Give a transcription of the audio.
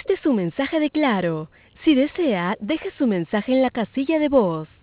Este es su mensaje de Claro. Si desea, deje su mensaje en la casilla de voz.